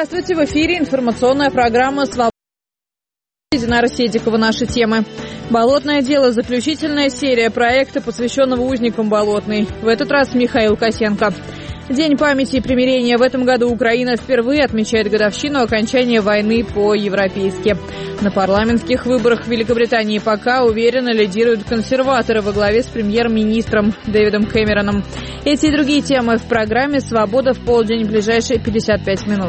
Здравствуйте, в эфире информационная программа «Свобода». Динара Седикова. Наши темы. Болотное дело. Заключительная серия проекта, посвященного узникам Болотной. В этот раз Михаил Косенко. День памяти и примирения. В этом году Украина впервые отмечает годовщину окончания войны по-европейски. На парламентских выборах в Великобритании пока уверенно лидируют консерваторы во главе с премьер-министром Дэвидом Кэмероном. Эти и другие темы в программе «Свобода» в полдень, ближайшие 55 минут.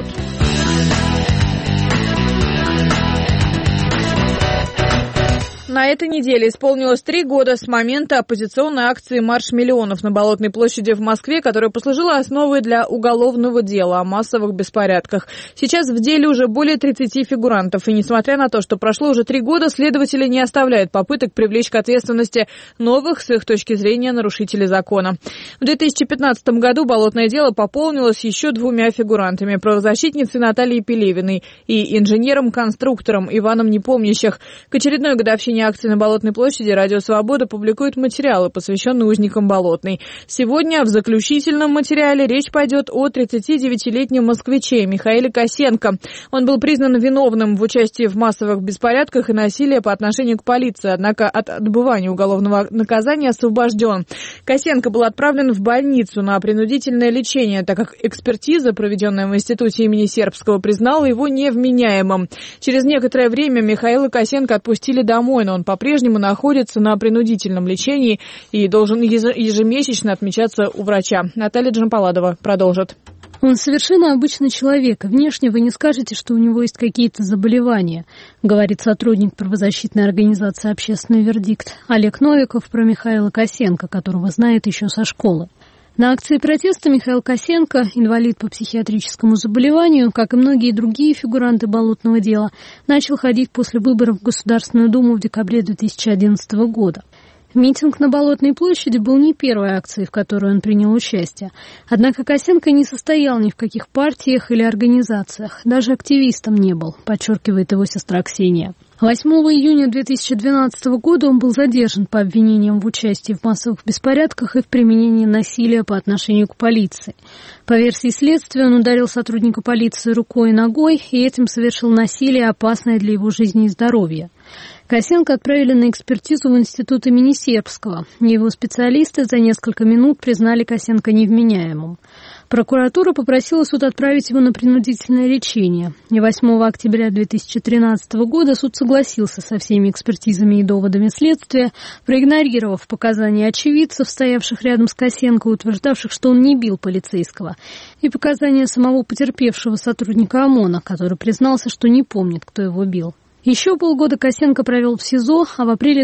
На этой неделе исполнилось 3 года с момента оппозиционной акции «Марш миллионов» на Болотной площади в Москве, которая послужила основой для уголовного дела о массовых беспорядках. Сейчас в деле уже более 30 фигурантов. И несмотря на то, что прошло уже 3 года, следователи не оставляют попыток привлечь к ответственности новых, с их точки зрения, нарушителей закона. В 2015 году Болотное дело пополнилось еще 2 фигурантами – правозащитницей Натальей Пелевиной и инженером-конструктором Иваном Непомнящих. К очередной годовщине акции на Болотной площади «Радио Свобода» публикует материалы, посвященные узникам Болотной. Сегодня в заключительном материале речь пойдет о 39-летнем москвиче Михаиле Косенко. Он был признан виновным в участии в массовых беспорядках и насилии по отношению к полиции, однако от отбывания уголовного наказания освобожден. Косенко был отправлен в больницу на принудительное лечение, так как экспертиза, проведенная в институте имени Сербского, признала его невменяемым. Через некоторое время Михаила Косенко отпустили домой, но он по-прежнему находится на принудительном лечении и должен ежемесячно отмечаться у врача. Наталья Джампаладова продолжит. Он совершенно обычный человек. Внешне вы не скажете, что у него есть какие-то заболевания, говорит сотрудник правозащитной организации «Общественный вердикт» Олег Новиков про Михаила Косенко, которого знает еще со школы. На акции протеста Михаил Косенко, инвалид по психиатрическому заболеванию, как и многие другие фигуранты Болотного дела, начал ходить после выборов в Государственную Думу в декабре 2011 года. Митинг на Болотной площади был не первой акцией, в которой он принял участие. Однако Косенко не состоял ни в каких партиях или организациях, даже активистом не был, подчеркивает его сестра Ксения. 8 июня 2012 года он был задержан по обвинениям в участии в массовых беспорядках и в применении насилия по отношению к полиции. По версии следствия, он ударил сотрудника полиции рукой и ногой и этим совершил насилие, опасное для его жизни и здоровья. Косенко отправили на экспертизу в институт имени Сербского. Его специалисты за несколько минут признали Косенко невменяемым. Прокуратура попросила суд отправить его на принудительное лечение. И 8 октября 2013 года суд согласился со всеми экспертизами и доводами следствия, проигнорировав показания очевидцев, стоявших рядом с Косенко, утверждавших, что он не бил полицейского, и показания самого потерпевшего сотрудника ОМОНа, который признался, что не помнит, кто его бил. Еще полгода Косенко провел в СИЗО, а в апреле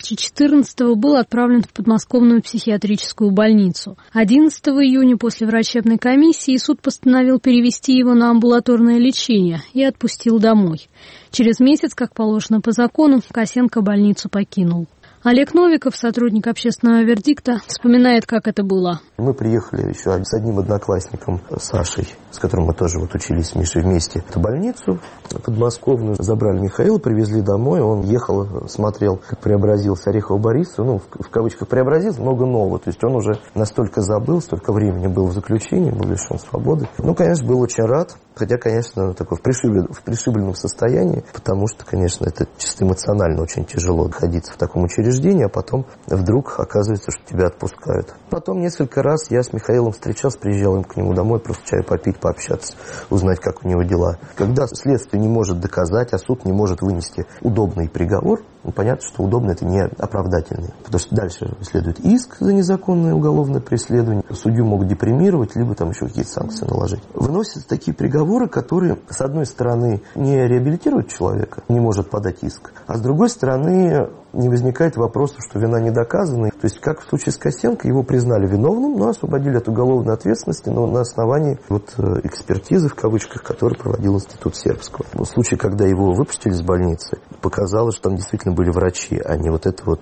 2014-го был отправлен в подмосковную психиатрическую больницу. 11 июня после врачебной комиссии суд постановил перевести его на амбулаторное лечение и отпустил домой. Через месяц, как положено по закону, Косенко больницу покинул. Олег Новиков, сотрудник «Общественного вердикта», вспоминает, как это было. Мы приехали еще с одним одноклассником, Сашей, с которым мы тоже учились с Мишей вместе, в больницу подмосковную. Забрали Михаила, привезли домой. Он ехал, смотрел, как преобразился Орехов Борис. В кавычках преобразился, много нового. То есть он уже настолько забыл, столько времени был в заключении, был лишен свободы. Конечно, был очень рад. Хотя, конечно, такой в пришибленном состоянии, потому что, конечно, это чисто эмоционально очень тяжело находиться в таком учреждении, а потом вдруг оказывается, что тебя отпускают. Потом несколько раз я с Михаилом встречался, приезжал к нему домой, просто чай попить, пообщаться, узнать, как у него дела. Когда следствие не может доказать, а суд не может вынести удобный приговор, понятно, что удобно это не оправдательный. Потому что дальше следует иск за незаконное уголовное преследование. Судью могут депримировать, либо там еще какие-то санкции наложить. Выносятся такие приговоры, которые, с одной стороны, не реабилитируют человека, не может подать иск, а с другой стороны, не возникает вопроса, что вина не доказана. То есть, как в случае с Косенко, его признали виновным, но освободили от уголовной ответственности, но на основании экспертизы, в кавычках, которую проводил институт Сербского. В случае, когда его выпустили из больницы, показалось, что там действительно были врачи, а не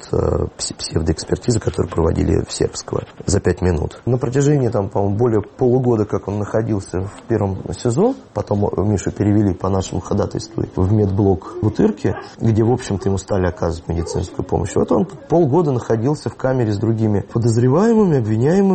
псевдоэкспертиза, которую проводили в Сербского за 5 минут. На протяжении, по-моему, более полугода, как он находился в первом СИЗО, потом Мишу перевели по нашему ходатайству в медблок в Бутырке, где, в общем-то, ему стали оказывать медицинскую помощь. Он полгода находился в камере с другими подозреваемыми, обвиняемыми,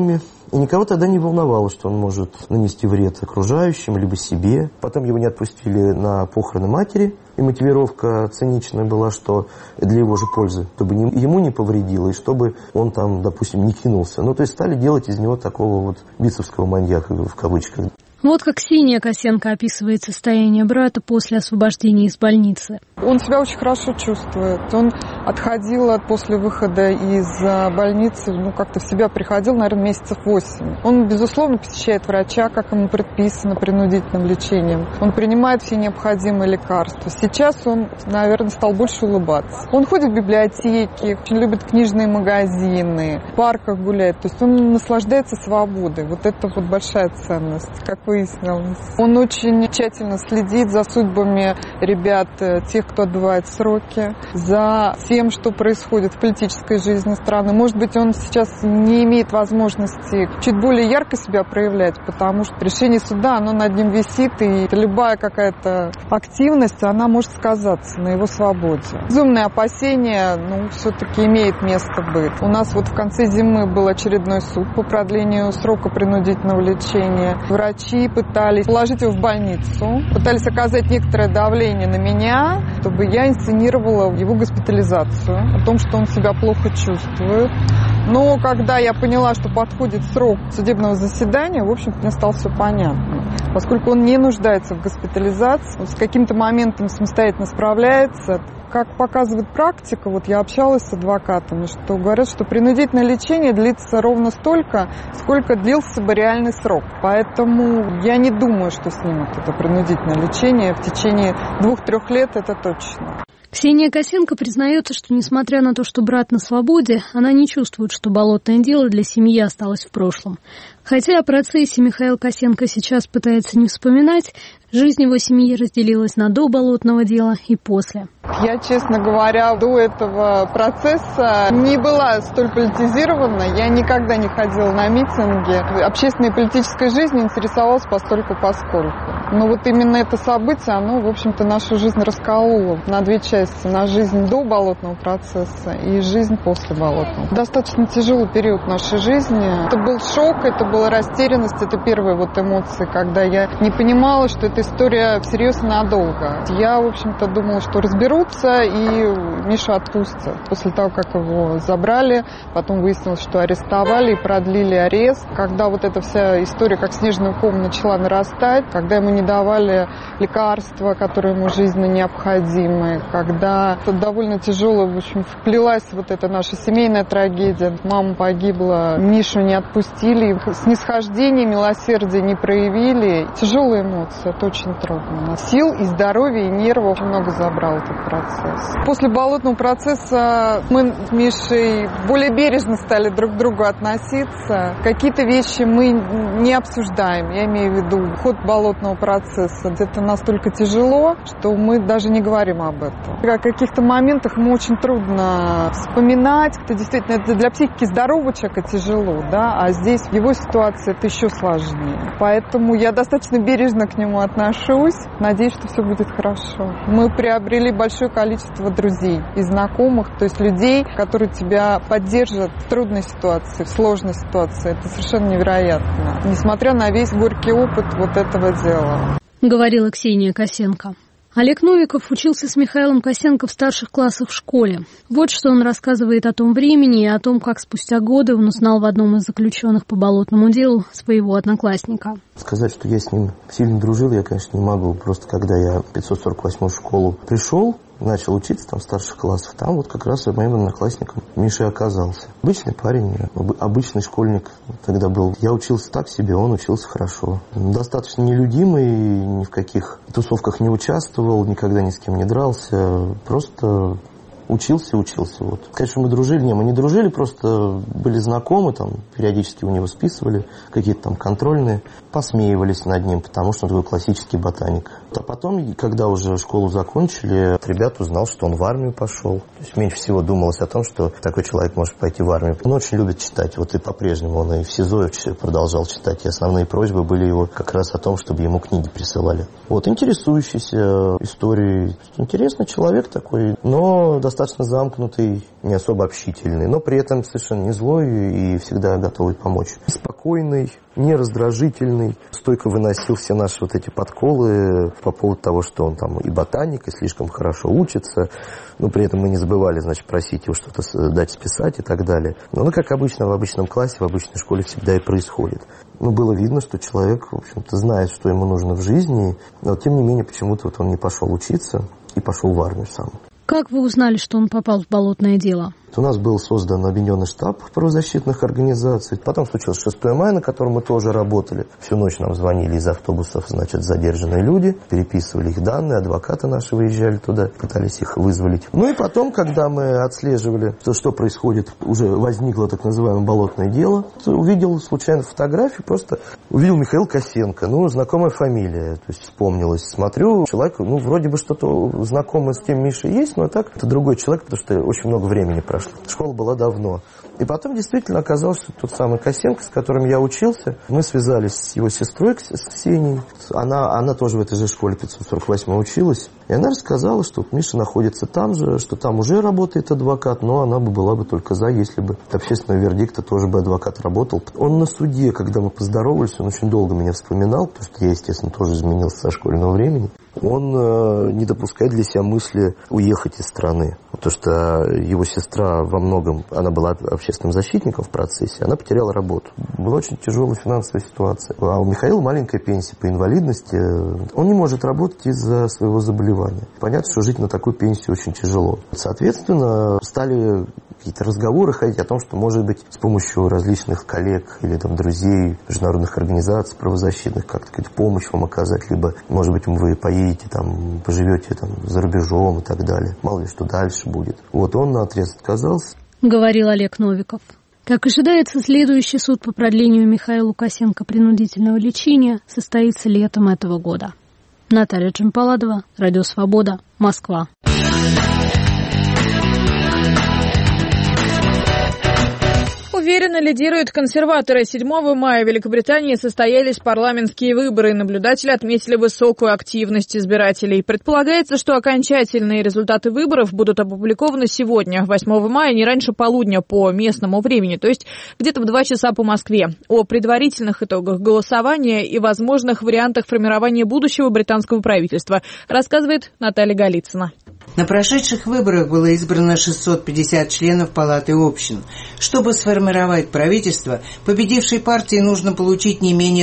И никого тогда не волновало, что он может нанести вред окружающим, либо себе. Потом его не отпустили на похороны матери. И мотивировка циничная была, что для его же пользы, чтобы ему не повредило, и чтобы он там, допустим, не кинулся. Ну, то есть стали делать из него такого вот битцевского маньяка, в кавычках. Вот как Ксения Косенко описывает состояние брата после освобождения из больницы. Он себя очень хорошо чувствует. Он отходил после выхода из больницы, как-то в себя приходил, наверное, месяцев 8. Он, безусловно, посещает врача, как ему предписано, принудительным лечением. Он принимает все необходимые лекарства. Сейчас он, наверное, стал больше улыбаться. Он ходит в библиотеки, очень любит книжные магазины, в парках гуляет. То есть он наслаждается свободой. Вот это вот большая ценность, как выяснилось. Он очень тщательно следит за судьбами ребят, тех, кто отбывает сроки, за тем, что происходит в политической жизни страны. Может быть, он сейчас не имеет возможности чуть более ярко себя проявлять, потому что решение суда, оно над ним висит, и любая какая-то активность, она может сказаться на его свободе. Безумное опасение, все-таки имеет место быть. У нас вот в конце зимы был очередной суд по продлению срока принудительного лечения. Врачи пытались положить его в больницу, пытались оказать некоторое давление на меня, чтобы я инсценировала его госпитализацию, о том, что он себя плохо чувствует. Но когда я поняла, что подходит срок судебного заседания, в общем-то, мне стало все понятно. Поскольку он не нуждается в госпитализации, с каким-то моментом самостоятельно справляется. Как показывает практика, вот я общалась с адвокатами, что говорят, что принудительное лечение длится ровно столько, сколько длился бы реальный срок. Поэтому я не думаю, что снимут это принудительное лечение в течение 2-3 лет, это точно. Ксения Косенко признается, что, несмотря на то, что брат на свободе, она не чувствует, что болотное дело для семьи осталось в прошлом. Хотя о процессе Михаил Косенко сейчас пытается не вспоминать, жизнь его семьи разделилась на до болотного дела и после. Я, честно говоря, до этого процесса не была столь политизирована. Я никогда не ходила на митинги. Общественной и политической жизнью интересовалась постольку-поскольку. Но вот именно это событие, оно, в общем-то, нашу жизнь раскололо на 2 части. На жизнь до болотного процесса и жизнь после болотного. Достаточно тяжелый период нашей жизни. Это был шок, это была растерянность, это первые вот эмоции, когда я не понимала, что эта история всерьез и надолго. Я, в общем-то, думала, что разберутся и Мишу отпустят. После того, как его забрали, потом выяснилось, что арестовали и продлили арест. Когда вот эта вся история как снежный ком начала нарастать, когда ему не давали лекарства, которые ему жизненно необходимы, когда довольно тяжело, в общем, вплелась вот эта наша семейная трагедия. Мама погибла, Мишу не отпустили, снисхождение, милосердие не проявили. Тяжелые эмоции, это очень трудно. Сил и здоровья, и нервов очень много забрал этот процесс. После болотного процесса мы с Мишей более бережно стали друг к другу относиться. Какие-то вещи мы не обсуждаем, я имею в виду ход болотного процесса. Где-то настолько тяжело, что мы даже не говорим об этом. О каких-то моментах ему очень трудно вспоминать. Это действительно это для психики здорового человека тяжело, да, а здесь в его ситуации это еще сложнее. Поэтому я достаточно бережно к нему отношусь. Надеюсь, что все будет хорошо. Мы приобрели большое количество друзей и знакомых, то есть людей, которые тебя поддержат в трудной ситуации, в сложной ситуации. Это совершенно невероятно. Несмотря на весь горький опыт вот этого дела. Говорила Ксения Косенко. Олег Новиков учился с Михаилом Косенко в старших классах в школе. Вот что он рассказывает о том времени и о том, как спустя годы он узнал в одном из заключенных по болотному делу своего одноклассника. Сказать, что я с ним сильно дружил, я, конечно, не могу. Просто когда я в 548-ю школу пришел, начал учиться там в старших классах, там вот как раз моим одноклассником Миша оказался. Обычный парень, обычный школьник тогда был. Я учился так себе, он учился хорошо. Достаточно нелюдимый, ни в каких тусовках не участвовал, никогда ни с кем не дрался. Просто учился. Вот. Конечно, мы дружили. Мы не дружили, просто были знакомы, там, периодически у него списывали какие-то там контрольные, посмеивались над ним, потому что он такой классический ботаник. А потом, когда уже школу закончили, ребят узнал, что он в армию пошел. То есть меньше всего думалось о том, что такой человек может пойти в армию. Он очень любит читать, вот и по-прежнему он и в СИЗО продолжал читать. И основные просьбы были его как раз о том, чтобы ему книги присылали. Вот, интересующийся историей. Интересный человек такой, но достаточно замкнутый, не особо общительный, но при этом совершенно не злой и всегда готовый помочь. Спокойный, не раздражительный, стойко выносил все наши вот эти подколы по поводу того, что он там и ботаник, и слишком хорошо учится, но при этом мы не забывали, значит, просить его что-то дать списать и так далее. Но, как обычно, в обычном классе, в обычной школе всегда и происходит. Было видно, что человек, в общем-то, знает, что ему нужно в жизни, но, тем не менее, почему-то вот он не пошел учиться и пошел в армию сам. Как вы узнали, что он попал в болотное дело? У нас был создан объединенный штаб правозащитных организаций. Потом случилось 6 мая, на котором мы тоже работали. Всю ночь нам звонили из автобусов, значит, задержанные люди, переписывали их данные, адвокаты наши выезжали туда, пытались их вызволить. И потом, когда мы отслеживали, что происходит, уже возникло так называемое болотное дело, увидел случайно фотографию, просто увидел Михаил Косенко, знакомая фамилия, то есть вспомнилось. Смотрю, человек, вроде бы что-то знакомое с тем Мишей есть, но так это другой человек, потому что очень много времени прошло. Школа была давно. И потом действительно оказалось, что тот самый Косенко, с которым я учился, мы связались с его сестрой, с Ксенией. Она тоже в этой же школе 548 училась. И она рассказала, что Миша находится там же, что там уже работает адвокат, но она была бы только за, если бы от общественного вердикта тоже бы адвокат работал. Он на суде, когда мы поздоровались, он очень долго меня вспоминал, потому что я, естественно, тоже изменился со школьного времени. Он не допускает для себя мысли уехать из страны, потому что его сестра во многом, она была общественным защитником в процессе, она потеряла работу. Была очень тяжелая финансовая ситуация. А у Михаила маленькая пенсия по инвалидности. Он не может работать из-за своего заболевания. Понятно, что жить на такую пенсию очень тяжело. Соответственно, стали какие-то разговоры ходить о том, что, может быть, с помощью различных коллег или друзей, международных организаций правозащитных как-то какую-то помощь вам оказать, либо, может быть, вы поедете, поживете за рубежом и так далее. Мало ли, что дальше будет. Он наотрез отказался. Говорил Олег Новиков. Как ожидается, следующий суд по продлению Михаила Косенко принудительного лечения состоится летом этого года. Наталья Джампаладова, Радио Свобода, Москва. Уверенно лидируют консерваторы. 7 мая в Великобритании состоялись парламентские выборы. Наблюдатели отметили высокую активность избирателей. Предполагается, что окончательные результаты выборов будут опубликованы сегодня, 8 мая, не раньше полудня по местному времени, то есть где-то в 2 часа по Москве. О предварительных итогах голосования и возможных вариантах формирования будущего британского правительства рассказывает Наталья Голицына. На прошедших выборах было избрано 650 членов Палаты общин. Чтобы сформировать правительство, победившей партии нужно получить не менее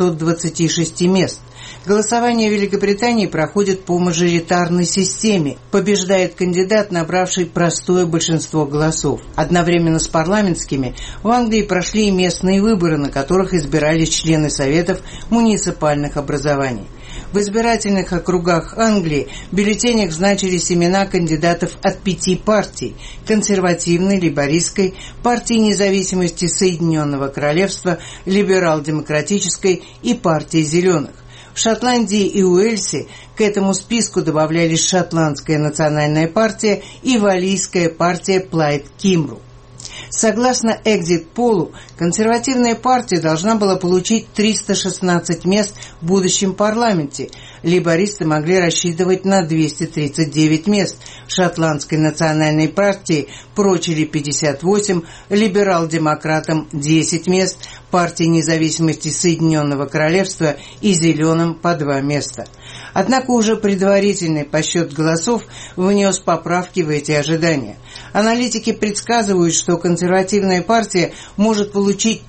326 мест. Голосование в Великобритании проходит по мажоритарной системе. Побеждает кандидат, набравший простое большинство голосов. Одновременно с парламентскими в Англии прошли и местные выборы, на которых избирались члены советов муниципальных образований. В избирательных округах Англии в бюллетенях значились имена кандидатов от 5 партий – консервативной, лейбористской, партии независимости Соединенного Королевства, либерал-демократической и партии зеленых. В Шотландии и Уэльсе к этому списку добавлялись Шотландская национальная партия и Валлийская партия Плайд Кимру. Согласно экзит-полу, консервативная партия должна была получить 316 мест в будущем парламенте. Лейбористы могли рассчитывать на 239 мест. Шотландской национальной партии прочили 58, либерал-демократам 10 мест, партии независимости Соединенного Королевства и зеленым по 2 места. Однако уже предварительный подсчет голосов внес поправки в эти ожидания. Аналитики предсказывают, что консервативная партия может получить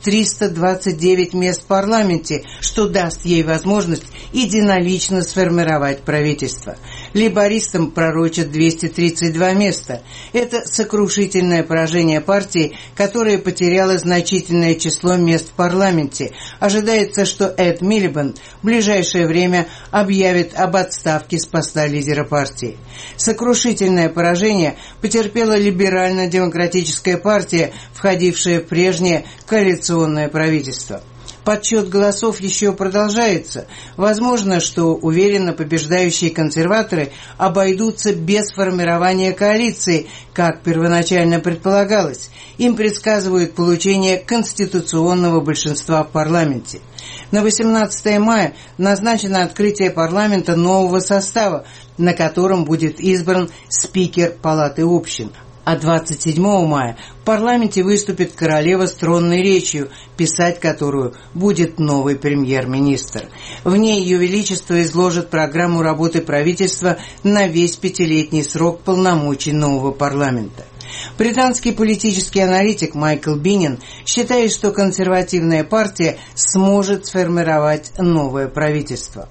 329 мест в парламенте, что даст ей возможность единолично сформировать правительство. Лейбористам пророчат 232 места. Это сокрушительное поражение партии, которая потеряла значительное число мест в парламенте. Ожидается, что Эд Милибанд в ближайшее время объявит об отставке с поста лидера партии. Сокрушительное поражение потерпела либерально-демократическая партия, входившая в прежнее коалиционное правительство. Подсчет голосов еще продолжается. Возможно, что уверенно побеждающие консерваторы обойдутся без формирования коалиции, как первоначально предполагалось. Им предсказывают получение конституционного большинства в парламенте. На 18 мая назначено открытие парламента нового состава, на котором будет избран спикер Палаты общин. А 27 мая в парламенте выступит королева с тронной речью, писать которую будет новый премьер-министр. В ней Ее Величество изложит программу работы правительства на весь 5-летний срок полномочий нового парламента. Британский политический аналитик Майкл Биннин считает, что консервативная партия сможет сформировать новое правительство.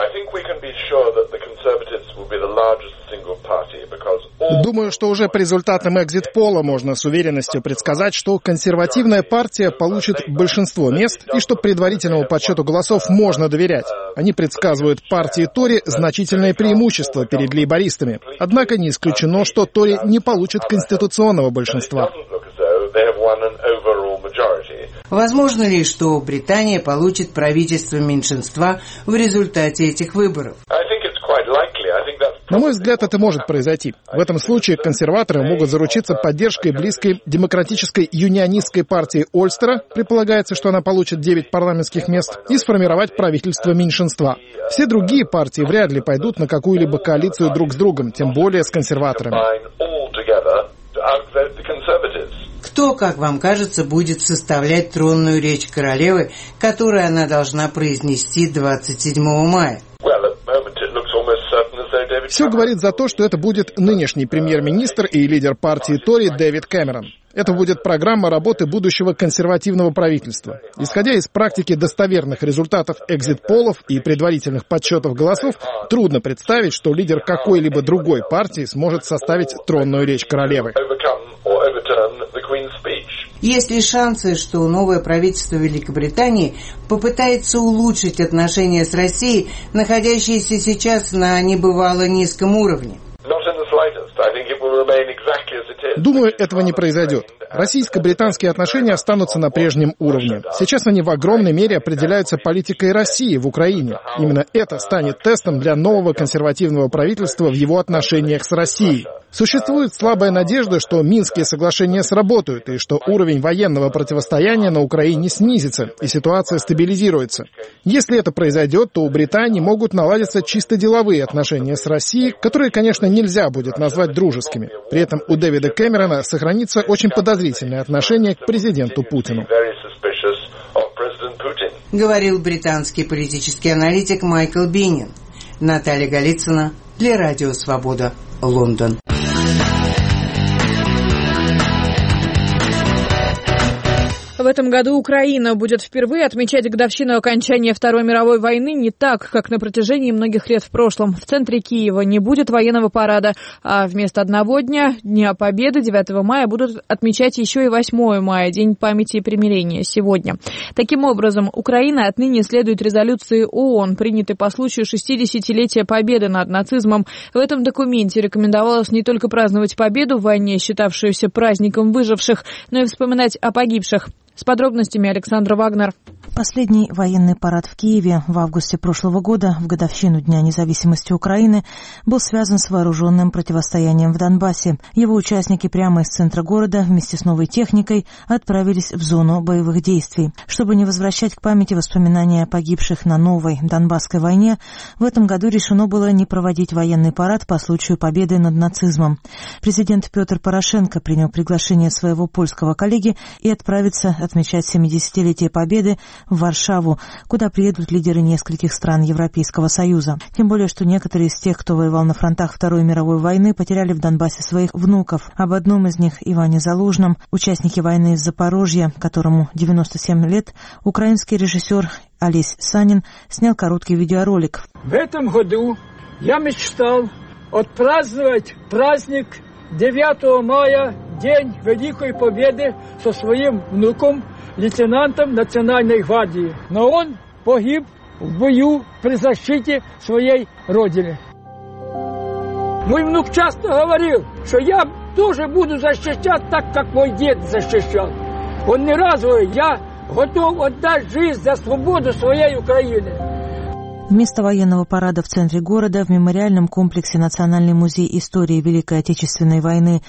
Думаю, что уже по результатам экзит-пола можно с уверенностью предсказать, что консервативная партия получит большинство мест и что предварительному подсчету голосов можно доверять. Они предсказывают партии Тори значительное преимущество перед лейбористами. Однако не исключено, что Тори не получат конституционного большинства. Возможно ли, что Британия получит правительство меньшинства в результате этих выборов? На мой взгляд, это может произойти. В этом случае консерваторы могут заручиться поддержкой близкой демократической юнионистской партии Ольстера, предполагается, что она получит 9 парламентских мест, и сформировать правительство меньшинства. Все другие партии вряд ли пойдут на какую-либо коалицию друг с другом, тем более с консерваторами. Кто, как вам кажется, будет составлять тронную речь королевы, которую она должна произнести 27 мая? Все говорит за то, что это будет нынешний премьер-министр и лидер партии Тори Дэвид Кэмерон. Это будет программа работы будущего консервативного правительства. Исходя из практики достоверных результатов экзит-полов и предварительных подсчетов голосов, трудно представить, что лидер какой-либо другой партии сможет составить тронную речь королевы. Есть ли шансы, что новое правительство Великобритании попытается улучшить отношения с Россией, находящиеся сейчас на небывало низком уровне? Думаю, этого не произойдет. Российско-британские отношения останутся на прежнем уровне. Сейчас они в огромной мере определяются политикой России в Украине. Именно это станет тестом для нового консервативного правительства в его отношениях с Россией. Существует слабая надежда, что Минские соглашения сработают и что уровень военного противостояния на Украине снизится и ситуация стабилизируется. Если это произойдет, то у Британии могут наладиться чисто деловые отношения с Россией, которые, конечно, нельзя будет назвать дружескими. При этом у Дэвида Кэмерона сохранится очень подозрительное отношение к президенту Путину. Говорил британский политический аналитик Майкл Биннин. Наталья Голицына для Радио Свобода, Лондон. В этом году Украина будет впервые отмечать годовщину окончания Второй мировой войны не так, как на протяжении многих лет в прошлом. В центре Киева не будет военного парада, а вместо одного дня, Дня Победы, 9 мая, будут отмечать еще и 8 мая, День памяти и примирения, сегодня. Таким образом, Украина отныне следует резолюции ООН, принятой по случаю 60-летия победы над нацизмом. В этом документе рекомендовалось не только праздновать победу в войне, считавшуюся праздником выживших, но и вспоминать о погибших. С подробностями Александра Вагнер. Последний военный парад в Киеве в августе прошлого года, в годовщину Дня независимости Украины, был связан с вооруженным противостоянием в Донбассе. Его участники прямо из центра города вместе с новой техникой отправились в зону боевых действий. Чтобы не возвращать к памяти воспоминания о погибших на новой Донбасской войне, в этом году решено было не проводить военный парад по случаю победы над нацизмом. Президент Петр Порошенко принял приглашение своего польского коллеги и отправится отмечать 70-летие победы в Варшаву, куда приедут лидеры нескольких стран Европейского Союза. Тем более, что некоторые из тех, кто воевал на фронтах Второй мировой войны, потеряли в Донбассе своих внуков. Об одном из них, Иване Залужном, участнике войны из Запорожья, которому 97 лет, украинский режиссер Олесь Санин снял короткий видеоролик. В этом году я мечтал отпраздновать праздник 9 мая, День Великой Победы, со своим внуком, лейтенантом Национальной гвардии. Но он погиб в бою при защите своей родины. Мой внук часто говорил, что я тоже буду защищать так, как мой дед защищал. Он не разу, я готов отдать жизнь за свободу своей Украины. Вместо военного парада в центре города в мемориальном комплексе Национальный музей истории Великой Отечественной войны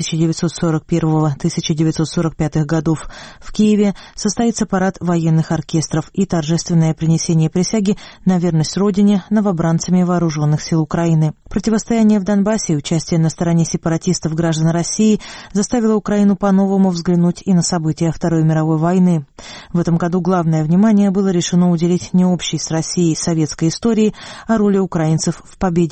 1941-1945 годов в Киеве состоится парад военных оркестров и торжественное принесение присяги на верность Родине новобранцами Вооруженных сил Украины. Противостояние в Донбассе и участие на стороне сепаратистов граждан России заставило Украину по-новому взглянуть и на события Второй мировой войны. В этом году главное внимание было решено уделить не общей с Россией советской истории, а роли украинцев в победе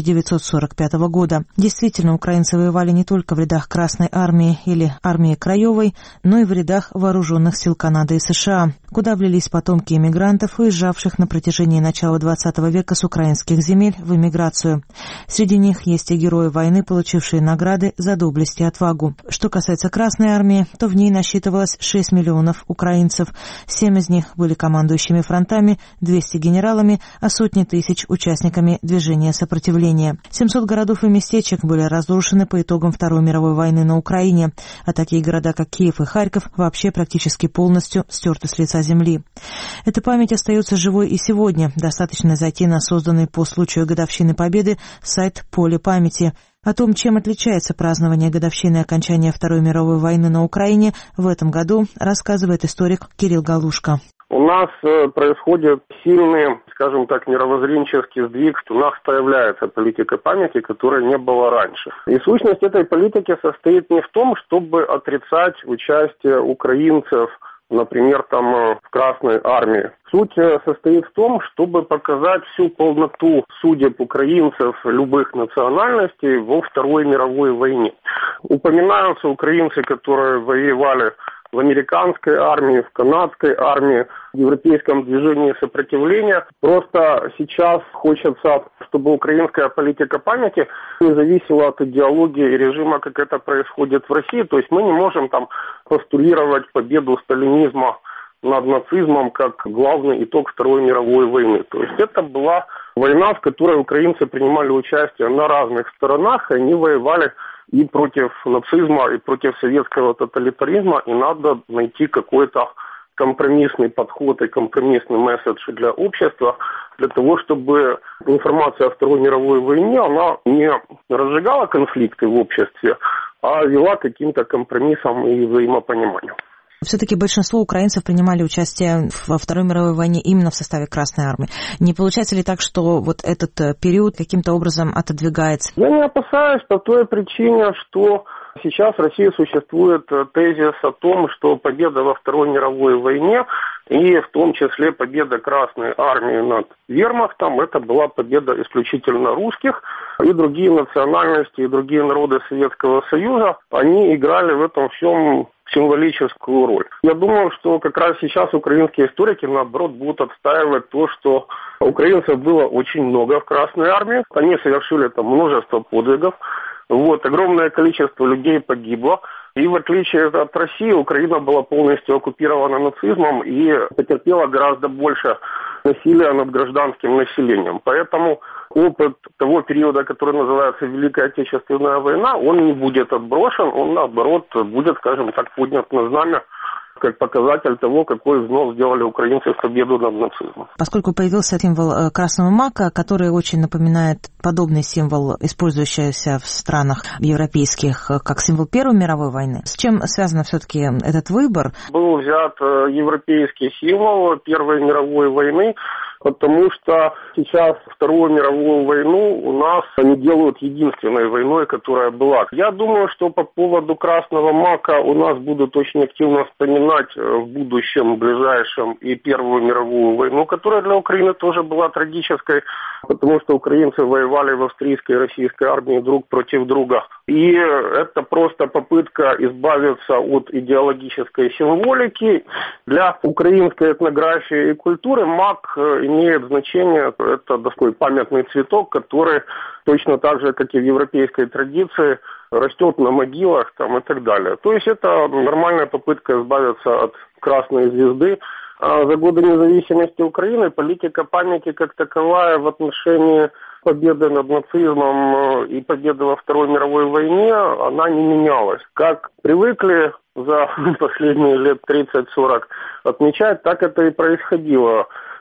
1945 года. Действительно, украинцы воевали не только в рядах Красной армии или армии Краевой, но и в рядах вооруженных сил Канады и США, куда влились потомки эмигрантов, уезжавших на протяжении начала XX века с украинских земель в эмиграцию. Среди них есть и герои войны, получившие награды за доблесть и отвагу. Что касается Красной армии, то в ней насчитывалось 6 миллионов украинцев. 7 из них были командующими фронтами, 200 генералами, а сотни тысяч участниками движения сопротивления. 700 городов и местечек были разрушены по итогам Второй мировой войны на Украине, а такие города, как Киев и Харьков, вообще практически полностью стерты с лица земли. Эта память остается живой и сегодня. Достаточно зайти на созданный по случаю годовщины Победы сайт «Поле памяти». О том, чем отличается празднование годовщины окончания Второй мировой войны на Украине в этом году, рассказывает историк Кирилл Галушко. У нас происходит сильный, скажем так, мировоззренческий сдвиг, что у нас появляется политика памяти, которой не было раньше. И сущность этой политики состоит не в том, чтобы отрицать участие украинцев, например, там в Красной армии. Суть состоит в том, чтобы показать всю полноту судеб украинцев любых национальностей во Второй мировой войне. Упоминаются украинцы, которые воевали в американской армии, в канадской армии, в европейском движении сопротивления. Просто сейчас хочется, чтобы украинская политика памяти не зависела от идеологии и режима, как это происходит в России. То есть мы не можем там постулировать победу сталинизма над нацизмом как главный итог Второй мировой войны. То есть это была война, в которой украинцы принимали участие на разных сторонах, и они воевали и против нацизма, и против советского тоталитаризма, и надо найти какой-то компромиссный подход и компромиссный месседж для общества, для того, чтобы информация о Второй мировой войне, она не разжигала конфликты в обществе, а вела к каким-то компромиссам и взаимопониманию. Все-таки большинство украинцев принимали участие во Второй мировой войне именно в составе Красной армии. Не получается ли так, что вот этот период каким-то образом отодвигается? Я не опасаюсь по той причине, что сейчас в России существует тезис о том, что победа во Второй мировой войне, и в том числе победа Красной армии над вермахтом, это была победа исключительно русских, и другие национальности, и другие народы Советского Союза, они играли в этом всем символическую роль. Я думаю, что как раз сейчас украинские историки, наоборот, будут отстаивать то, что украинцев было очень много в Красной армии. Они совершили там множество подвигов. Огромное количество людей погибло. И в отличие от России, Украина была полностью оккупирована нацизмом и потерпела гораздо больше насилия над гражданским населением. Поэтому опыт того периода, который называется Великая Отечественная война, он не будет отброшен, он, наоборот, будет, скажем так, поднят на знамя как показатель того, какой взнос сделали украинцы в победу над нацизмом. Поскольку появился символ красного мака, который очень напоминает подобный символ, использующийся в странах европейских, как символ Первой мировой войны, с чем связан все-таки этот выбор? Был взят европейский символ Первой мировой войны, потому что сейчас Вторую мировую войну у нас они делают единственной войной, которая была. Я думаю, что по поводу красного мака у нас будут очень активно вспоминать в будущем, ближайшем, и Первую мировую войну, которая для Украины тоже была трагической, потому что украинцы воевали в австрийской и российской армии друг против друга. И это просто попытка избавиться от идеологической символики. Для украинской этнографии и культуры мак имеет значение, это такой памятный цветок, который точно так же, как и в европейской традиции, растет на могилах там, и так далее. То есть это нормальная попытка избавиться от красной звезды. А за годы независимости Украины политика памяти как таковая в отношении победы над нацизмом и победы во Второй мировой войне, она не менялась. Как привыкли за последние лет 30-40 отмечать, так это и происходило.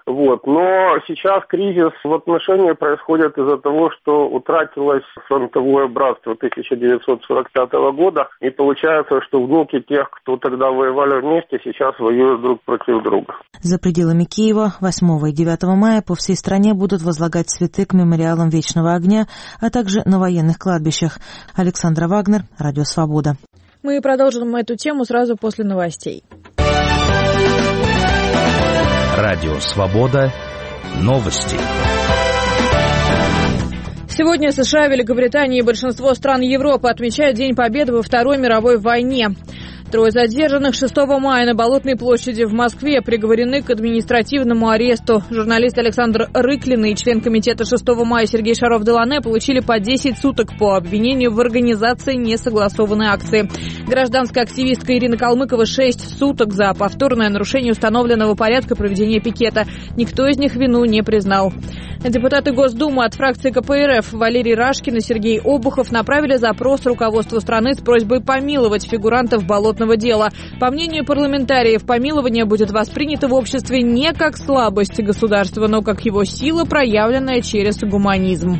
Но сейчас кризис в отношении происходит из-за того, что утратилось фронтовое братство 1945 года, и получается, что внуки тех, кто тогда воевали вместе, сейчас воюют друг против друга. За пределами Киева 8 и 9 мая по всей стране будут возлагать цветы к мемориалам Вечного огня, а также на военных кладбищах. Александра Вагнер, Радио Свобода. Мы продолжим эту тему сразу после новостей. Радио Свобода. Новости. Сегодня США, Великобритания и большинство стран Европы отмечают День Победы во Второй мировой войне. Трое задержанных 6 мая на Болотной площади в Москве приговорены к административному аресту. Журналист Александр Рыклин и член комитета 6 мая Сергей Шаров-Делане получили по 10 суток по обвинению в организации несогласованной акции. Гражданская активистка Ирина Калмыкова 6 суток за повторное нарушение установленного порядка проведения пикета. Никто из них вину не признал. Депутаты Госдумы от фракции КПРФ Валерий Рашкин и Сергей Обухов направили запрос руководству страны с просьбой помиловать фигурантов болотного дела. По мнению парламентариев, помилование будет воспринято в обществе не как слабость государства, но как его сила, проявленная через гуманизм.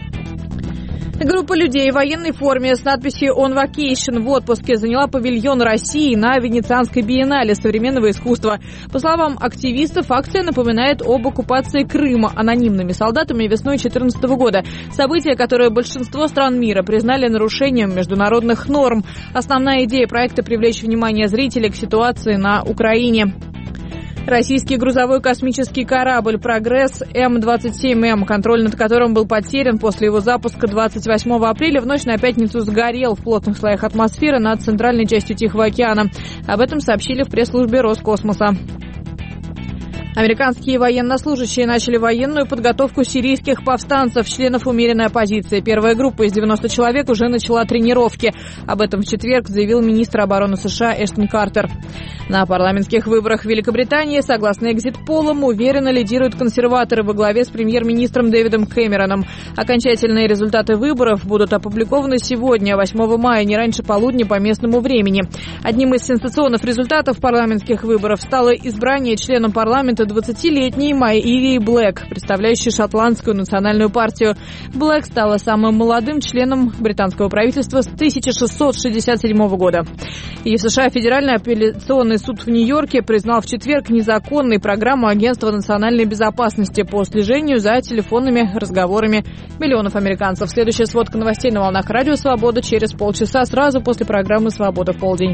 Группа людей в военной форме с надписью «On Vacation» в отпуске заняла павильон России на Венецианской биеннале современного искусства. По словам активистов, акция напоминает об оккупации Крыма анонимными солдатами весной 2014 года. Событие, которое большинство стран мира признали нарушением международных норм. Основная идея проекта – привлечь внимание зрителей к ситуации на Украине. Российский грузовой космический корабль «Прогресс М-27М», контроль над которым был потерян после его запуска 28 апреля, в ночь на пятницу сгорел в плотных слоях атмосферы над центральной частью Тихого океана. Об этом сообщили в пресс-службе Роскосмоса. Американские военнослужащие начали военную подготовку сирийских повстанцев, членов умеренной оппозиции. Первая группа из 90 человек уже начала тренировки. Об этом в четверг заявил министр обороны США Эштон Картер. На парламентских выборах в Великобритании, согласно экзит-полам, уверенно лидируют консерваторы во главе с премьер-министром Дэвидом Кэмероном. Окончательные результаты выборов будут опубликованы сегодня, 8 мая, не раньше полудня по местному времени. Одним из сенсационных результатов парламентских выборов стало избрание членом парламента 20-летней Майи Блэк, представляющей шотландскую национальную партию. Блэк стала самым молодым членом британского правительства с 1667 года. И в США Федеральный апелляционный суд в Нью-Йорке признал в четверг незаконной программу Агентства национальной безопасности по слежению за телефонными разговорами миллионов американцев. Следующая сводка новостей на волнах Радио Свобода через полчаса, сразу после программы «Свобода в полдень».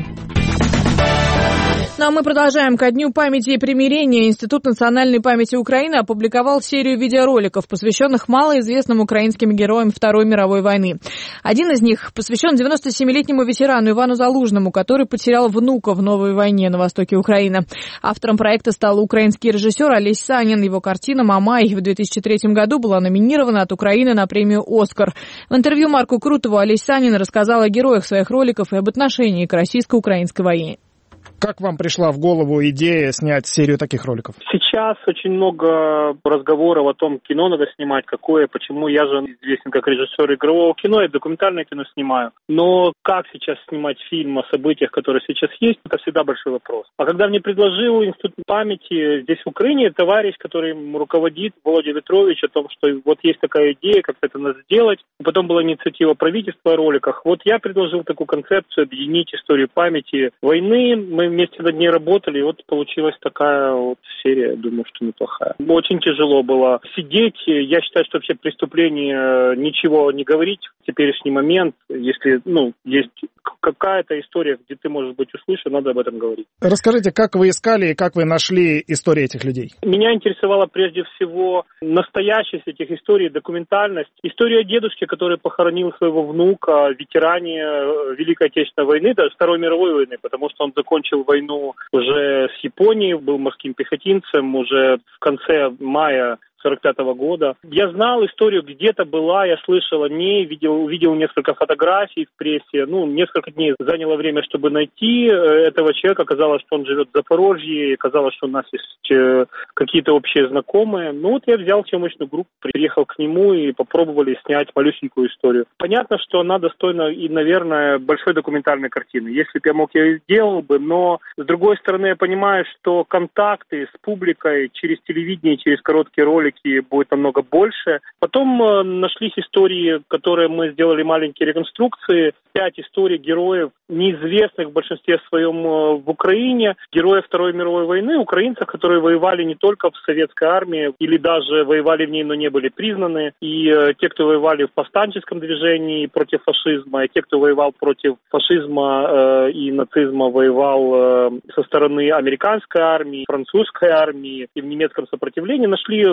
Ну а мы продолжаем. Ко Дню памяти и примирения Институт национальной памяти Украины опубликовал серию видеороликов, посвященных малоизвестным украинским героям Второй мировой войны. Один из них посвящен 97-летнему ветерану Ивану Залужному, который потерял внука в новой войне на востоке Украины. Автором проекта стал украинский режиссер Олесь Санин. Его картина «Мамай» в 2003 году была номинирована от Украины на премию «Оскар». В интервью Марку Крутову Олесь Санин рассказал о героях своих роликов и об отношении к российско-украинской войне. Как вам пришла в голову идея снять серию таких роликов? Сейчас очень много разговоров о том, кино надо снимать, какое, почему. Я же известен как режиссер игрового кино, и документальное кино снимаю. Но как сейчас снимать фильм о событиях, которые сейчас есть, это всегда большой вопрос. А когда мне предложил Институт памяти здесь в Украине товарищ, который руководит, Володя Ветрович, о том, что вот есть такая идея, как это надо сделать. Потом была инициатива правительства о роликах. Вот я предложил такую концепцию объединить историю памяти войны. Мы вместе над ней работали, и вот получилась такая вот серия, думаю, что неплохая. Очень тяжело было сидеть. Я считаю, что вообще преступление ничего не говорить в теперешний момент. Если, есть какая-то история, где ты можешь быть услышан, надо об этом говорить. Расскажите, как вы искали и как вы нашли истории этих людей? Меня интересовала прежде всего настоящесть этих историй, документальность. История дедушки, который похоронил своего внука в ветеране Великой Отечественной войны, даже Второй мировой войны, потому что он закончил войну уже с Японией, был морским пехотинцем уже в конце мая 1945 года. Я знал историю, где-то была, я слышал о ней, увидел несколько фотографий в прессе. Несколько дней заняло время, чтобы найти этого человека. Оказалось, что он живет в Запорожье, оказалось, что у нас есть какие-то общие знакомые. Я взял съемочную группу, приехал к нему и попробовали снять малюсенькую историю. Понятно, что она достойна и, наверное, большой документальной картины. Если бы я мог, я ее сделал бы, но С другой стороны, я понимаю, что контакты с публикой через телевидение, через короткие ролики будет намного больше. Потом нашлись истории, которые мы сделали маленькие реконструкции. 5 историй героев, неизвестных в большинстве своем в Украине, героев Второй мировой войны, украинцев, которые воевали не только в советской армии, или даже воевали в ней, но не были признаны. И те, кто воевали в повстанческом движении против фашизма, и те, кто воевал против фашизма и нацизма, воевал со стороны американской армии, французской армии и в немецком сопротивлении, нашли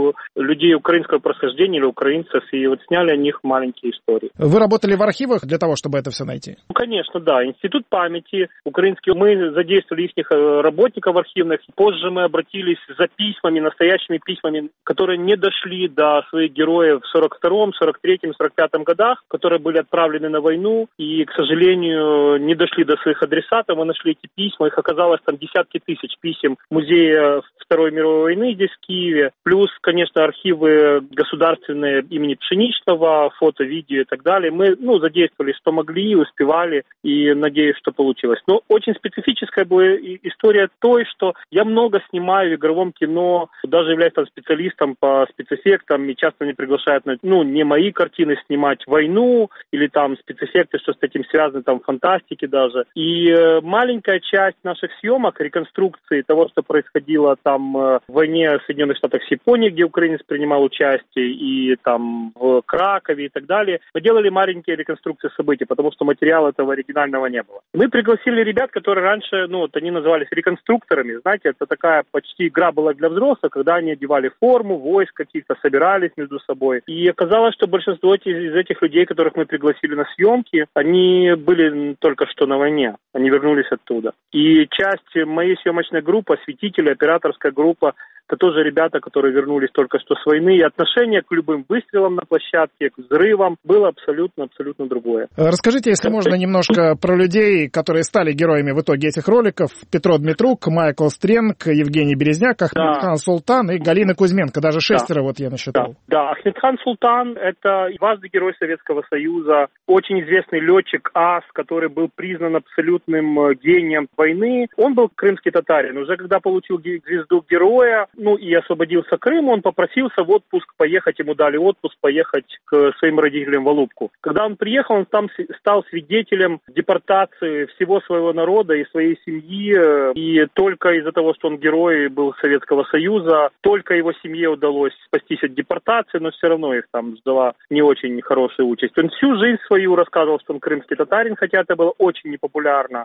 людей украинского происхождения или украинцев, и сняли о них маленькие истории. Вы работали в архивах для того, чтобы это все найти? Конечно, да. Институт памяти украинский. Мы задействовали их работников архивных. Позже мы обратились за письмами, настоящими письмами, которые не дошли до своих героев в 42-м, 43-м, 45-м годах, которые были отправлены на войну и, к сожалению, не дошли до своих адресатов. Мы нашли эти письма. Их оказалось там десятки тысяч писем музея Второй мировой войны здесь, в Киеве. Плюс, конечно, архивы государственные имени Пшеничного, фото, видео и так далее. Мы задействовали, что могли, успевали, и надеюсь, что получилось. Но очень специфическая была история той, что я много снимаю в игровом кино, даже являюсь там специалистом по спецэффектам, и часто меня приглашают на, не мои картины снимать, войну, или там спецэффекты, что с этим связано, там фантастики даже. И маленькая часть наших съемок, реконструкции того, что происходило там в войне Соединенных Штатов с Японией, где украинец принимал участие, и там в Кракове и так далее, мы делали маленькие реконструкции событий, потому что материала этого оригинального не было. Мы пригласили ребят, которые раньше, они назывались реконструкторами, знаете, это такая почти игра была для взрослых, когда они одевали форму, войск каких-то, собирались между собой. И оказалось, что большинство из этих людей, которых мы пригласили на съемки, они были только что на войне, они вернулись оттуда. И часть моей съемочной группы, осветители, операторская группа, это тоже ребята, которые вернулись только что с войны, и отношение к любым выстрелам на площадке, к взрывам было абсолютно другое. Расскажите, если можно, немножко про людей, которые стали героями в итоге этих роликов. Петро Дмитрук, Майкл Стренг, Евгений Березняк, Ахмедхан Султан и Галина Кузьменко. Даже 6 я насчитал. Да, Ахмедхан Султан – это важный герой Советского Союза, очень известный летчик АС, который был признан абсолютным гением войны. Он был крымский татарин. Уже когда получил звезду героя, и освободился Крым, он попросился в отпуск поехать, ему дали отпуск, поехать к своим родителям в Алупку. Когда он приехал, он там стал свидетелем депортации всего своего народа и своей семьи, и только из-за того, что он герой был Советского Союза, только его семье удалось спастись от депортации, но все равно их там ждала не очень хорошая участь. Он всю жизнь свою рассказывал, что он крымский татарин, хотя это было очень непопулярно,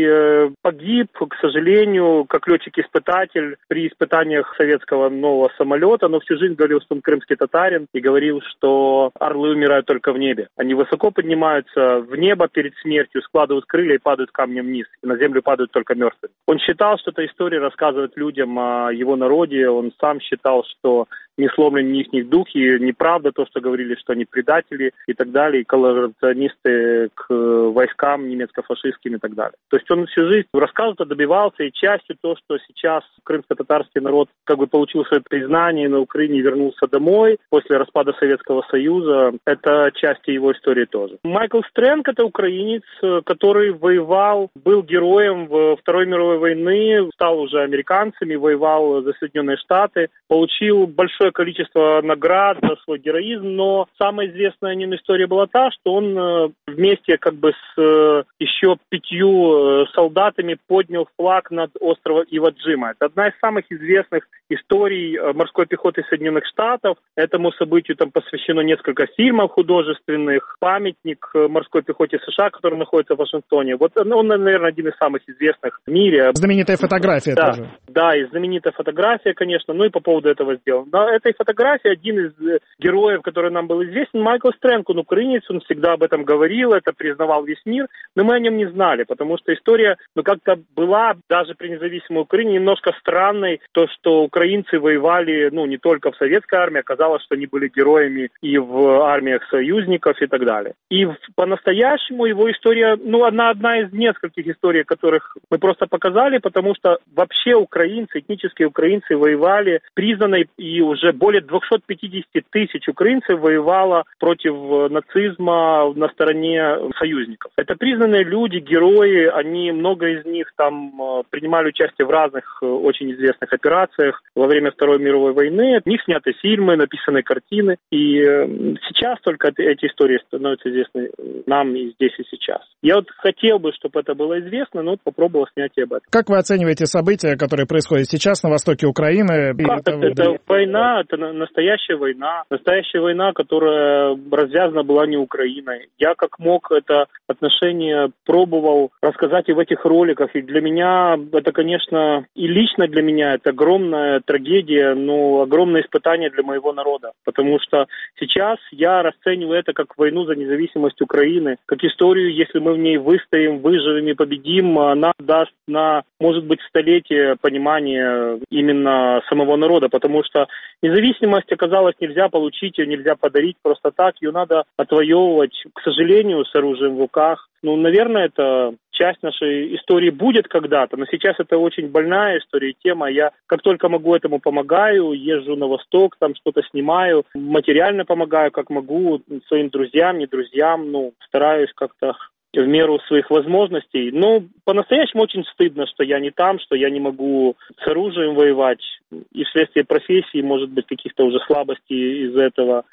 и погиб, к сожалению, как летчик-испытатель при испытаниях советского нового самолета, но всю жизнь говорил, что он крымский татарин, и говорил, что орлы умирают только в небе. Они высоко поднимаются в небо перед смертью, складывают крылья и падают камнем вниз. И на землю падают только мертвые. Он считал, что эта история рассказывает людям о его народе. Он сам считал, что не сломлен ни их дух, и неправда то, что говорили, что они предатели и так далее, и коллаборационисты к войскам немецко-фашистским и так далее. То есть он всю жизнь рассказывал, добивался, и частью то, что сейчас крымско-татарский народ получил свое признание на Украине и вернулся домой после распада Советского Союза, это часть его истории тоже. Майкл Стренг – это украинец, который воевал, был героем в Второй мировой войны, стал уже американцами, воевал за Соединенные Штаты, получил большое количество наград за свой героизм, но самая известная о нем история была та, что он вместе с еще 5 солдатами поднял флаг над островом Ива-Джима. Это одна из самых известных историй морской пехоты Соединенных Штатов. Этому событию там посвящено несколько фильмов художественных, памятник морской пехоте США, который находится в Вашингтоне. Вот он, наверное, один из самых известных в мире. Знаменитая фотография тоже. Да, и знаменитая фотография, конечно, и по поводу этого сделано. На этой фотографии один из героев, который нам был известен, Майкл Стренг, он украинец, он всегда об этом говорил, это признавал весь мир, но мы о нем не знали, потому что история, как-то была даже при независимой Украине немножко странной, то, что украинцы воевали, не только в советской армии, оказалось, что они были героями и в армиях союзников и так далее. И по-настоящему его история, она одна из нескольких историй, которых мы просто показали, потому что вообще украинцы, этнические украинцы воевали в признанной и уже уже более 250 тысяч украинцев воевало против нацизма на стороне союзников. Это признанные люди, герои, много из них там принимали участие в разных очень известных операциях во время Второй мировой войны. От них сняты фильмы, написаны картины. И сейчас только эти истории становятся известны нам и здесь, и сейчас. Я хотел бы, чтобы это было известно, но попробовал снять и об этом. Как вы оцениваете события, которые происходят сейчас на востоке Украины? Это война, это настоящая война. Настоящая война, которая развязана была не Украиной. Я как мог это отношение пробовал рассказать и в этих роликах. И для меня это, конечно, и лично для меня это огромная трагедия, но огромное испытание для моего народа. Потому что сейчас я расцениваю это как войну за независимость Украины, как историю, если мы в ней выстоим, выживем и победим, она даст на, может быть, столетие понимания именно самого народа, потому что независимость оказалось нельзя получить, ее нельзя подарить просто так, ее надо отвоевывать, к сожалению, с оружием в руках. Наверное, это часть нашей истории будет когда-то, но сейчас это очень больная история и тема. Я как только могу этому помогаю, езжу на восток, там что-то снимаю, материально помогаю, как могу, своим друзьям, не друзьям, стараюсь как-то в меру своих возможностей. Но по-настоящему очень стыдно, что я не там, что я не могу с оружием воевать. И вследствие профессии, может быть, каких-то уже слабостей из этого.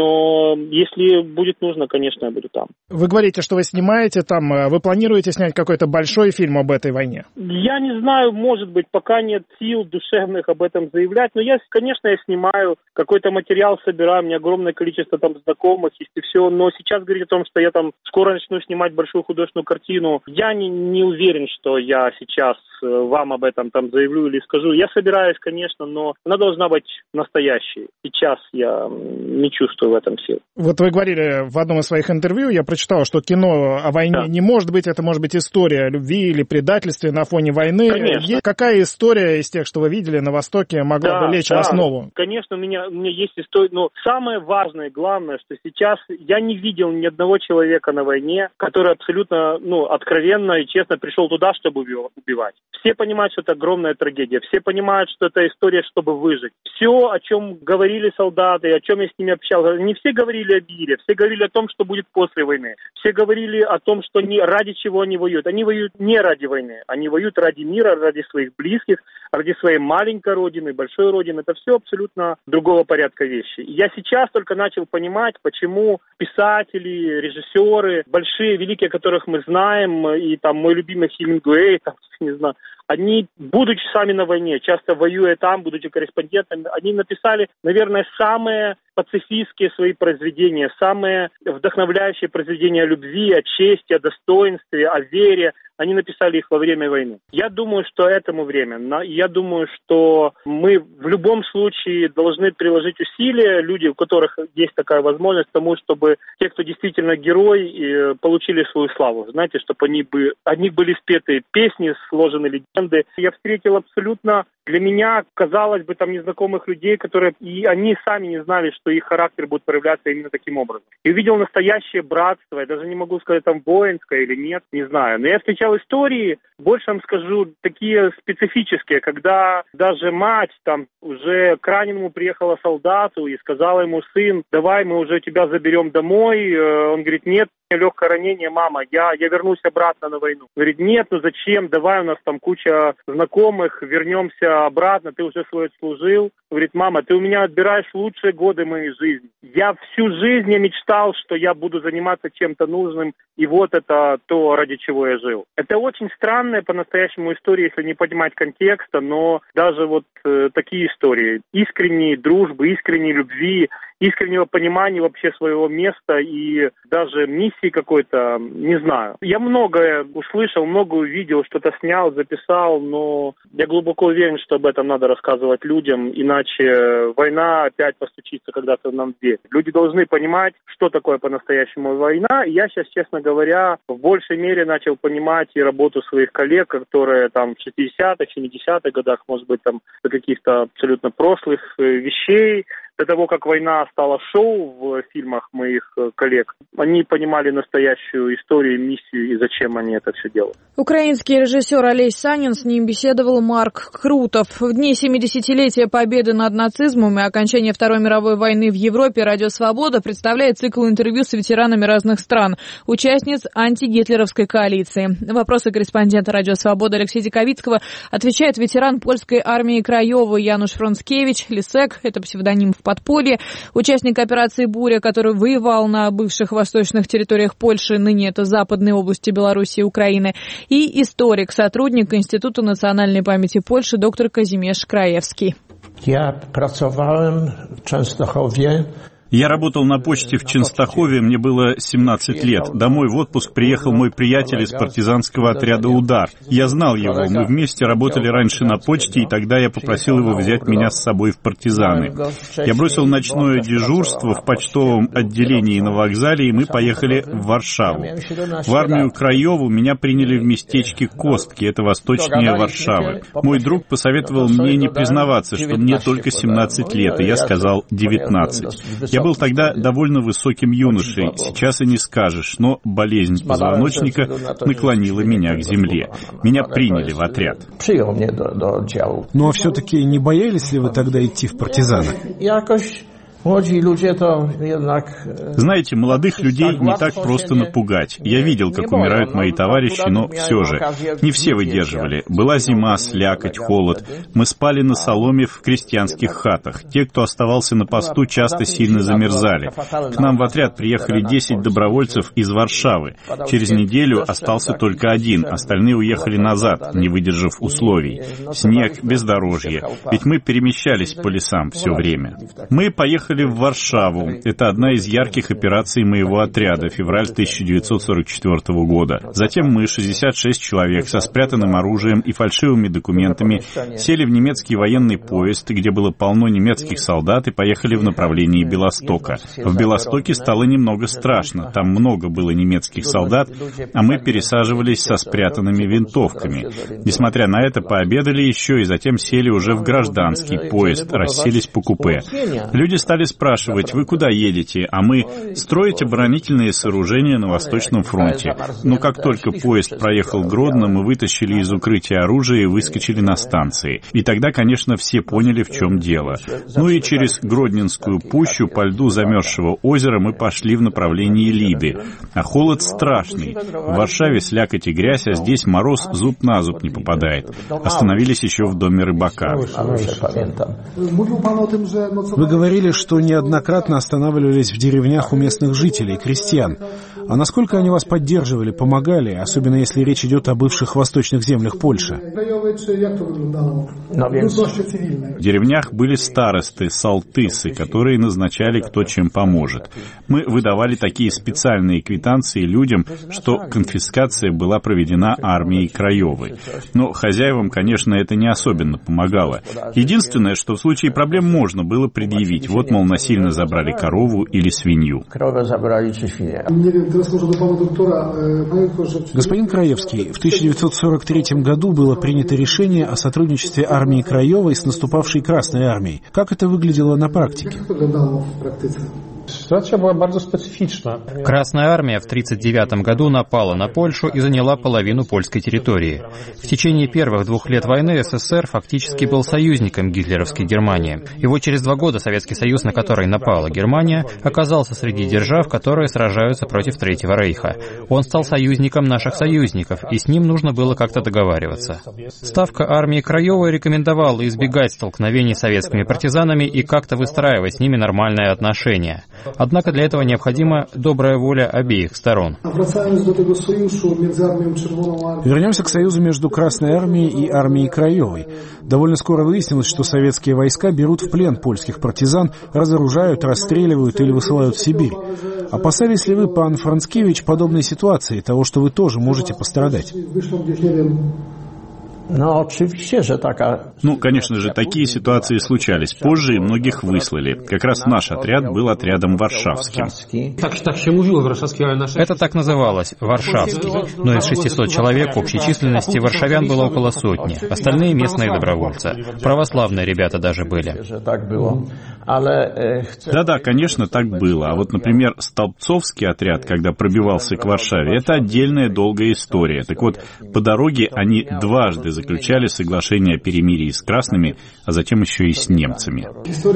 Но если будет нужно, конечно, я буду там. Вы говорите, что вы снимаете там. Вы планируете снять какой-то большой фильм об этой войне? Я не знаю, может быть, пока нет сил душевных об этом заявлять. Но я снимаю, какой-то материал собираю. У меня огромное количество там знакомых есть и все. Но сейчас говорить о том, что я там скоро начну снимать большую художественную картину, я не уверен, что я сейчас вам об этом там заявлю или скажу. Я собираюсь, конечно, но она должна быть настоящей. Сейчас я не чувствую в этом сил. Вот вы говорили в одном из своих интервью, я прочитал, что кино о войне не может быть, это может быть история о любви или предательстве на фоне войны. Конечно. Какая история из тех, что вы видели на Востоке, могла бы лечь в основу? Конечно, у меня есть история, но самое важное, главное, что сейчас я не видел ни одного человека на войне, который абсолютно, откровенно и честно пришел туда, чтобы убивать. Все понимают, что это огромная трагедия. Все понимают, что это история, чтобы выжить. Все, о чем говорили солдаты, о чем я с ними общался, не все говорили о мире, все говорили о том, что будет после войны. Все говорили о том, что ради чего они воюют. Они воюют не ради войны, они воюют ради мира, ради своих близких, ради своей маленькой родины, большой родины. Это все абсолютно другого порядка вещи. И я сейчас только начал понимать, почему писатели, режиссеры, большие, великие, которых мы знаем, и там мой любимый Хемингуэй, не знаю, они, будучи сами на войне, часто воюя там, будучи корреспондентами, они написали, наверное, самые пацифистские свои произведения, самые вдохновляющие произведения о любви, о чести, о достоинстве, о вере. Они написали их во время войны. Я думаю, что этому время. Я думаю, что мы в любом случае должны приложить усилия, люди, у которых есть такая возможность, к тому, чтобы те, кто действительно герой, получили свою славу. Знаете, чтобы о них были спеты песни, сложены легенды. Я встретил абсолютно, для меня, казалось бы, там незнакомых людей, которые, и они сами не знали, что их характер будет проявляться именно таким образом. И увидел настоящее братство, я даже не могу сказать, там воинское или нет, не знаю. Но я встречал истории, больше вам скажу, такие специфические, когда даже мать там уже к раненому приехала солдату и сказала ему: сын, давай мы уже тебя заберем домой. Он говорит: нет, у меня легкое ранение, мама, я вернусь обратно на войну. Говорит: нет, зачем, давай, у нас там куча знакомых, вернемся обратно, ты уже свой отслужил. Говорит: мама, ты у меня отбираешь лучшие годы моей жизни. Я всю жизнь мечтал, что я буду заниматься чем-то нужным, и вот это то, ради чего я жил. Это очень странная по-настоящему история, если не понимать контекста, но даже вот такие истории искренней дружбы, искренней любви, искреннего понимания вообще своего места и даже миссии какой-то, не знаю. Я многое услышал, многое увидел, что-то снял, записал, но я глубоко уверен, что об этом надо рассказывать людям, иначе война опять постучится когда-то нам в дверь. Люди должны понимать, что такое по-настоящему война, и я сейчас, честно говоря, в большей мере начал понимать и работу своих коллег, которые там в 60-х, 70-х годах, может быть, там до каких-то абсолютно прошлых вещей, до того, как война стала шоу в фильмах моих коллег, они понимали настоящую историю, миссию и зачем они это все делают. Украинский режиссер Олесь Санин, с ним беседовал Марк Крутов. В дни 70-летия победы над нацизмом и окончания Второй мировой войны в Европе «Радио Свобода» представляет цикл интервью с ветеранами разных стран, участниц антигитлеровской коалиции. На вопросы корреспондента «Радио Свобода» Алексея Диковицкого отвечает ветеран польской армии Краёвы Януш Фронцкевич, Лисек, это псевдоним в подполье, участник операции «Буря», который воевал на бывших восточных территориях Польши, ныне это западные области Беларуси и Украины, и историк, сотрудник Института национальной памяти Польши доктор Казимierz Краевский. Я pracowałem w Częstochowie. Я работал на почте в Ченстахове, мне было 17 лет. Домой в отпуск приехал мой приятель из партизанского отряда «Удар». Я знал его, мы вместе работали раньше на почте, и тогда я попросил его взять меня с собой в партизаны. Я бросил ночное дежурство в почтовом отделении на вокзале, и мы поехали в Варшаву. В армию Краёву меня приняли в местечке Костки, это восточнее Варшавы. Мой друг посоветовал мне не признаваться, что мне только 17 лет, и я сказал 19. Я был тогда довольно высоким юношей, сейчас и не скажешь, но болезнь позвоночника наклонила меня к земле. Меня приняли в отряд. Ну а все-таки не боялись ли вы тогда идти в партизаны? Знаете, молодых людей не так просто напугать. Я видел, как умирают мои товарищи, но все же. Не все выдерживали. Была зима, слякоть, холод. Мы спали на соломе в крестьянских хатах. Те, кто оставался на посту, часто сильно замерзали. К нам в отряд приехали 10 добровольцев из Варшавы. Через неделю остался только один. Остальные уехали назад, не выдержав условий. Снег, бездорожье. Ведь мы перемещались по лесам все время. Мы поехали в Варшаву. Это одна из ярких операций моего отряда, февраль 1944 года. Затем мы, 66 человек, со спрятанным оружием и фальшивыми документами, сели в немецкий военный поезд, где было полно немецких солдат, и поехали в направлении Белостока. В Белостоке стало немного страшно. Там много было немецких солдат, а мы пересаживались со спрятанными винтовками. Несмотря на это, пообедали еще и затем сели уже в гражданский поезд, расселись по купе. Люди стали спрашивать: вы куда едете? А мы: строить оборонительные сооружения на Восточном фронте. Но как только поезд проехал Гродно, мы вытащили из укрытия оружие и выскочили на станции. И тогда, конечно, все поняли, в чем дело. Ну и через Гродненскую пущу по льду замерзшего озера мы пошли в направлении Лиды. А холод страшный. В Варшаве слякоть и грязь, а здесь мороз зуб на зуб не попадает. Остановились еще в доме рыбака. Вы говорили, что неоднократно останавливались в деревнях у местных жителей, крестьян. А насколько они вас поддерживали, помогали, особенно если речь идет о бывших восточных землях Польши? В деревнях были старосты, салтысы, которые назначали, кто чем поможет. Мы выдавали такие специальные квитанции людям, что конфискация была проведена армией Краёвы. Но хозяевам, конечно, это не особенно помогало. Единственное, что в случае проблем можно было предъявить. Вот, мол, насильно забрали корову или свинью. Господин Краевский, в 1943 году было принято решение о сотрудничестве армии Краёвой с наступавшей Красной армией. Как это выглядело на практике? Ситуация была bardzo специфична. Красная армия в 1939 году напала на Польшу и заняла половину польской территории. В течение первых 2 лет войны СССР фактически был союзником гитлеровской Германии. И вот через 2 года Советский Союз, на который напала Германия, оказался среди держав, которые сражаются против Третьего Рейха. Он стал союзником наших союзников, и с ним нужно было как-то договариваться. Ставка армии Краёвой рекомендовала избегать столкновений с советскими партизанами и как-то выстраивать с ними нормальные отношения. Однако для этого необходима добрая воля обеих сторон. Вернемся к союзу между Красной армией и армией Краёвой. Довольно скоро выяснилось, что советские войска берут в плен польских партизан, разоружают, расстреливают или высылают в Сибирь. Опасались ли вы, пан Фронцкевич, подобной ситуации, того, что вы тоже можете пострадать? Конечно же, такие ситуации случались. Позже и многих выслали. Как раз наш отряд был отрядом варшавским. Это так называлось, варшавский. Но из 600 человек общей численности варшавян было около сотни. Остальные местные добровольцы. Православные ребята даже были. Да, конечно, так было. А вот, например, Столбцовский отряд, когда пробивался к Варшаве, это отдельная долгая история. Так вот, по дороге они дважды заключали соглашение о перемирии с красными, а затем еще и с немцами.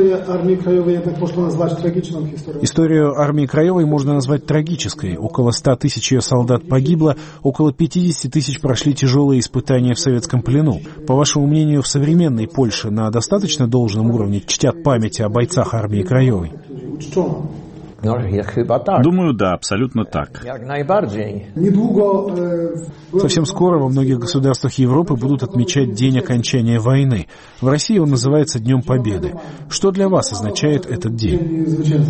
Историю армии Краевой можно назвать трагической. Около 100 тысяч ее солдат погибло, около 50 тысяч прошли тяжелые испытания в советском плену. По вашему мнению, в современной Польше на достаточно должном уровне чтят память о бойцах армии Краевой? Думаю, да, абсолютно так. Совсем скоро во многих государствах Европы будут отмечать день окончания войны. В России он называется Днем Победы. Что для вас означает этот день?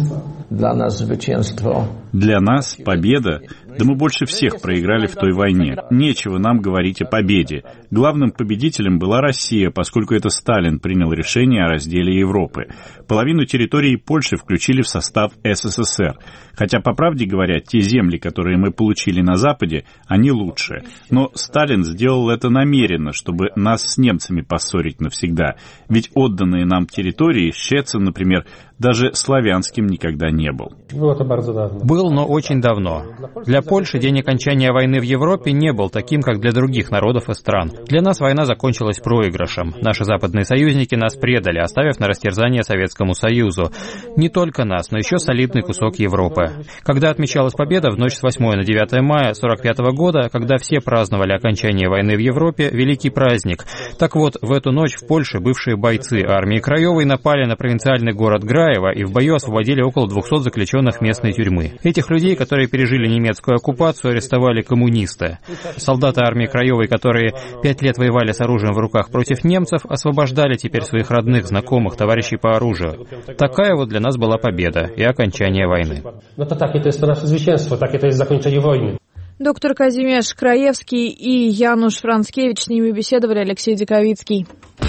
Для нас победа? Да мы больше всех проиграли в той войне. Нечего нам говорить о победе. Главным победителем была Россия, поскольку это Сталин принял решение о разделе Европы. Половину территории Польши включили в состав СССР. Хотя, по правде говоря, те земли, которые мы получили на Западе, они лучше. Но Сталин сделал это намеренно, чтобы нас с немцами поссорить навсегда. Ведь отданные нам территории, Щецин, например, даже славянским никогда не был. Был, но очень давно. Для Польши день окончания войны в Европе не был таким, как для других народов и стран. Для нас война закончилась проигрышем. Наши западные союзники нас предали, оставив на растерзание Советскому Союзу. Не только нас, но еще солидный кусок Европы. Когда отмечалась победа в ночь с 8 на 9 мая 1945 года, когда все праздновали окончание войны в Европе, великий праздник. Так вот, в эту ночь в Польше бывшие бойцы армии Краевой напали на провинциальный город Граево и в бою освободили около 200 заключенных местной тюрьмы. Этих людей, которые пережили немецкую оккупацию, арестовали коммунисты. Солдаты армии Краевой, которые 5 лет воевали с оружием в руках против немцев, освобождали теперь своих родных, знакомых, товарищей по оружию. Такая вот для нас была победа и окончание войны. Доктор Казимеш Краевский и Януш Францкевич, с ними беседовали Алексей Диковицкий.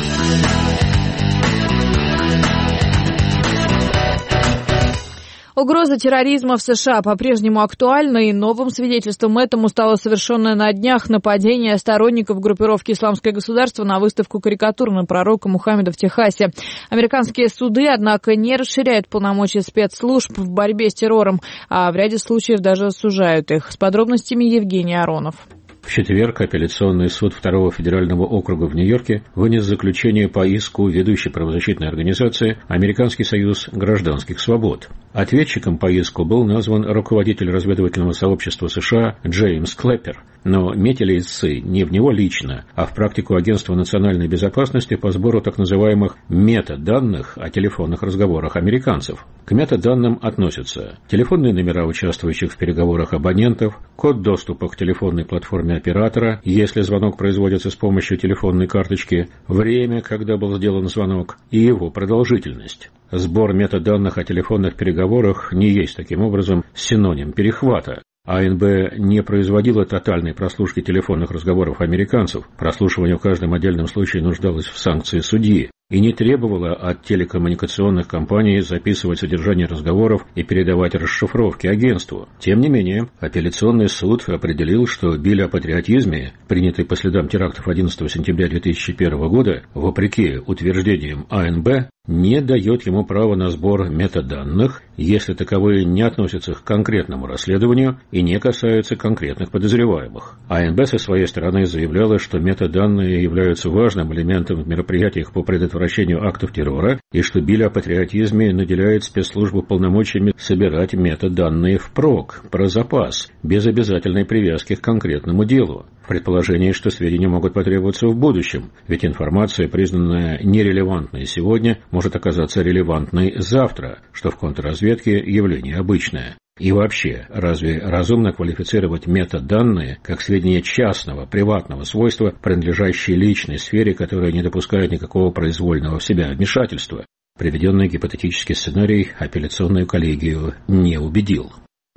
Угроза терроризма в США по-прежнему актуальна, и новым свидетельством этому стало совершенное на днях нападение сторонников группировки «Исламское государство» на выставку карикатур на пророка Мухаммеда в Техасе. Американские суды, однако, не расширяют полномочия спецслужб в борьбе с террором, а в ряде случаев даже сужают их. С подробностями Евгений Аронов. В четверг апелляционный суд 2-го федерального округа в Нью-Йорке вынес заключение по иску ведущей правозащитной организации «Американский союз гражданских свобод». Ответчиком по иску был назван руководитель разведывательного сообщества США Джеймс Клэппер, но метили истцы не в него лично, а в практику Агентства национальной безопасности по сбору так называемых метаданных о телефонных разговорах американцев. К метаданным относятся телефонные номера участвующих в переговорах абонентов, код доступа к телефонной платформе оператора, если звонок производится с помощью телефонной карточки, время, когда был сделан звонок, и его продолжительность. Сбор метаданных о телефонных переговорах не есть таким образом синоним перехвата. АНБ не производила тотальной прослушки телефонных разговоров американцев, прослушивание в каждом отдельном случае нуждалось в санкции судьи, и не требовала от телекоммуникационных компаний записывать содержание разговоров и передавать расшифровки агентству. Тем не менее, апелляционный суд определил, что биль о патриотизме, принятый по следам терактов 11 сентября 2001 года, вопреки утверждениям АНБ, не дает ему права на сбор метаданных, если таковые не относятся к конкретному расследованию и не касаются конкретных подозреваемых. АНБ со своей стороны заявляла, что метаданные являются важным элементом в мероприятиях по предотвращению актов террора и что биль о патриотизме наделяет спецслужбу полномочиями собирать метаданные впрок, про запас, без обязательной привязки к конкретному делу. В предположении, что сведения могут потребоваться в будущем, ведь информация, признанная нерелевантной сегодня, может оказаться релевантной завтра, что в контрразведке явление обычное. И вообще, разве разумно квалифицировать метаданные как сведения частного, приватного свойства, принадлежащие личной сфере, которая не допускает никакого произвольного в себя вмешательства? Приведенный гипотетический сценарий апелляционную коллегию не убедил.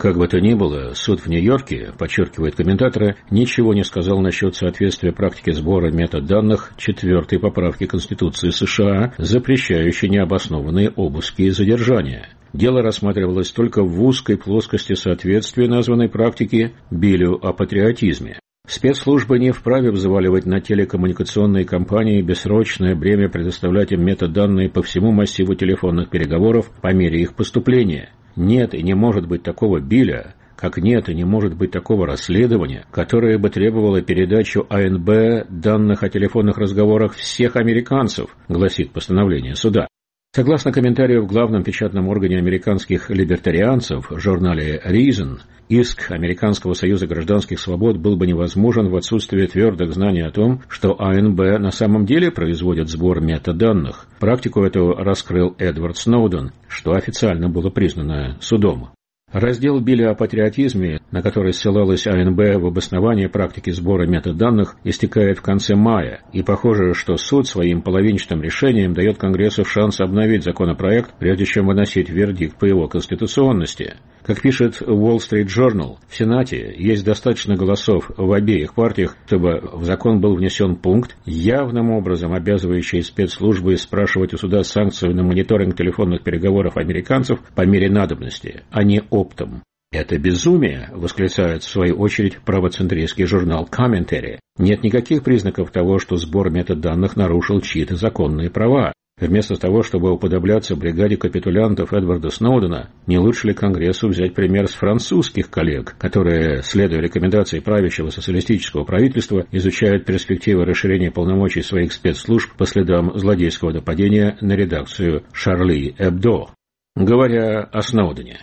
Как бы то ни было, суд в Нью-Йорке, подчеркивают комментаторы, ничего не сказал насчет соответствия практике сбора метаданных 4-й поправки Конституции США, запрещающей необоснованные обыски и задержания. Дело рассматривалось только в узкой плоскости соответствия названной практики Биллю о патриотизме. Спецслужбы не вправе взваливать на телекоммуникационные компании бессрочное бремя предоставлять им метаданные по всему массиву телефонных переговоров по мере их поступления. Нет и не может быть такого Билля, как нет и не может быть такого расследования, которое бы требовало передачу АНБ данных о телефонных разговорах всех американцев, гласит постановление суда. Согласно комментарию в главном печатном органе американских либертарианцев, в журнале Reason, иск Американского союза гражданских свобод был бы невозможен в отсутствии твердых знаний о том, что АНБ на самом деле производит сбор метаданных. Практику эту раскрыл Эдвард Сноуден, что официально было признано судом. Раздел Билля о патриотизме, на который ссылалась АНБ в обосновании практики сбора метаданных, истекает в конце мая, и похоже, что суд своим половинчатым решением дает Конгрессу шанс обновить законопроект, прежде чем выносить вердикт по его конституционности. Как пишет Wall Street Journal, в Сенате есть достаточно голосов в обеих партиях, чтобы в закон был внесен пункт, явным образом обязывающий спецслужбы спрашивать у суда санкцию на мониторинг телефонных переговоров американцев по мере надобности, а не оптом. «Это безумие», — восклицает в свою очередь правоцентристский журнал Commentary. Нет никаких признаков того, что сбор метаданных нарушил чьи-то законные права. Вместо того, чтобы уподобляться бригаде капитулянтов Эдварда Сноудена, не лучше ли Конгрессу взять пример с французских коллег, которые, следуя рекомендации правящего социалистического правительства, изучают перспективы расширения полномочий своих спецслужб по следам злодейского нападения на редакцию Шарли Эбдо? Говоря о Сноудене.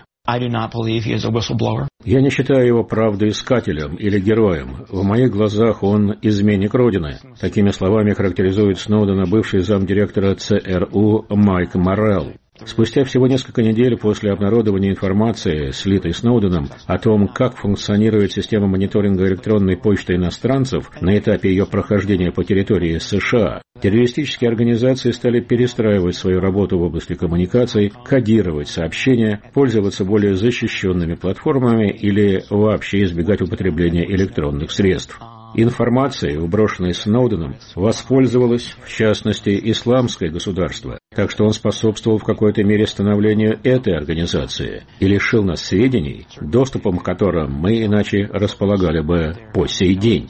Я не считаю его правдоискателем или героем. В моих глазах он изменник Родины. Такими словами характеризует Сноудена бывший замдиректора ЦРУ Майк Моррелл. Спустя всего несколько недель после обнародования информации, слитой Сноуденом, о том, как функционирует система мониторинга электронной почты иностранцев на этапе ее прохождения по территории США, террористические организации стали перестраивать свою работу в области коммуникаций, кодировать сообщения, пользоваться более защищенными платформами или вообще избегать употребления электронных средств. Информацией, вброшенной Сноуденом, воспользовалось, в частности, исламское государство, так что он способствовал в какой-то мере становлению этой организации и лишил нас сведений, доступом к которым мы иначе располагали бы по сей день.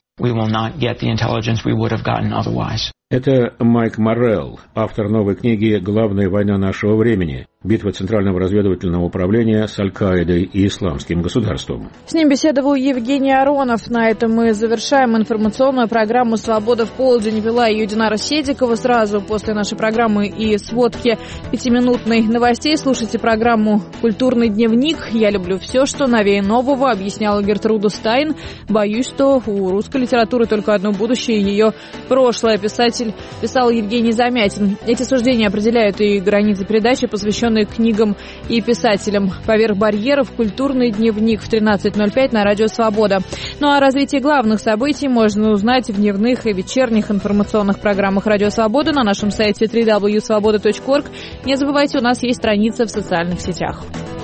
Это Майк Моррелл, автор новой книги «Главная война нашего времени. Битва Центрального разведывательного управления с Аль-Каидой и Исламским государством». С ним беседовал Евгений Аронов. На этом мы завершаем информационную программу «Свобода в полдень». Вела ее Динара Седикова. Сразу после нашей программы и сводки 5-минутной новостей слушайте программу «Культурный дневник». Я люблю все, что новее нового, объясняла Гертруда Стайн. Боюсь, что у русской литературы только одно будущее, ее прошлое. Писал Евгений Замятин. Эти суждения определяют и границы передачи, посвященные книгам и писателям. «Поверх барьеров. Культурный дневник» в 13:05 на Радио Свобода. Ну а развитие главных событий можно узнать в дневных и вечерних информационных программах Радио Свобода на нашем сайте www.svoboda.org. Не забывайте, у нас есть страница в социальных сетях.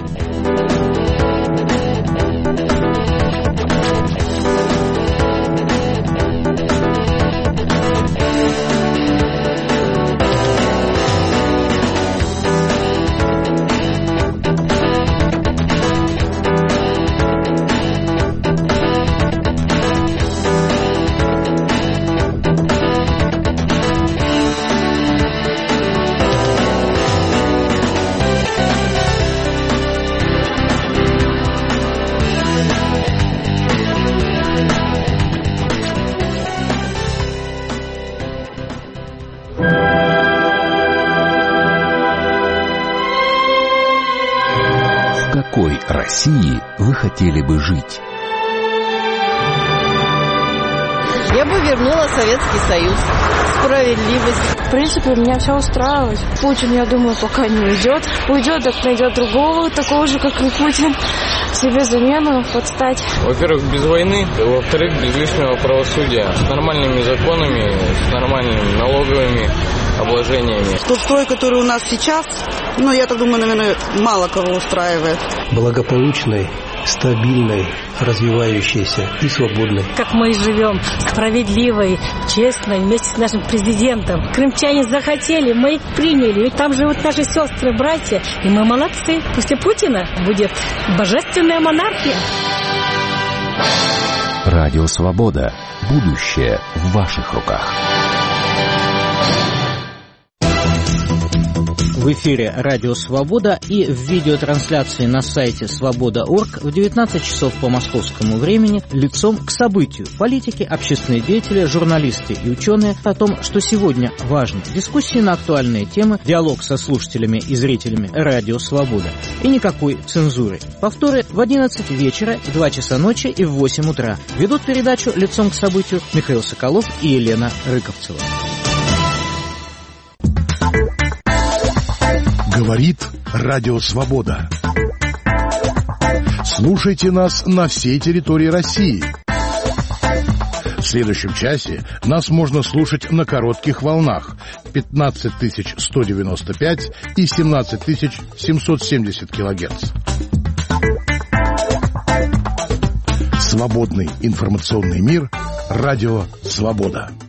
В какой России вы хотели бы жить? Я бы вернула Советский Союз. Справедливость. В принципе, меня все устраивает. Путин, я думаю, пока не уйдет. Уйдет, так найдет другого, такого же, как и Путин. Себе замену подстать. Во-первых, без войны. Во-вторых, без лишнего правосудия. С нормальными законами, с нормальными налоговыми обложениями. Тот строй, который у нас сейчас, я так думаю, наверное, мало кого устраивает. Благополучной стабильной, развивающейся и свободной. Как мы живем, справедливой, честной, вместе с нашим президентом. Крымчане захотели, мы их приняли. Ведь там живут наши сестры, братья, и мы молодцы. После Путина будет божественная монархия. Радио Свобода. Будущее в ваших руках. В эфире «Радио Свобода» и в видеотрансляции на сайте свобода.орг в 19 часов по московскому времени «Лицом к событию». Политики, общественные деятели, журналисты и ученые о том, что сегодня важно. Дискуссии на актуальные темы, диалог со слушателями и зрителями «Радио Свобода». И никакой цензуры. Повторы в 11 вечера, в 2 часа ночи и в 8 утра. Ведут передачу «Лицом к событию» Михаил Соколов и Елена Рыковцева. Говорит Радио Свобода. Слушайте нас на всей территории России. В следующем часе нас можно слушать на коротких волнах 15 195 и 17 770 килогерц. Свободный информационный мир. Радио Свобода.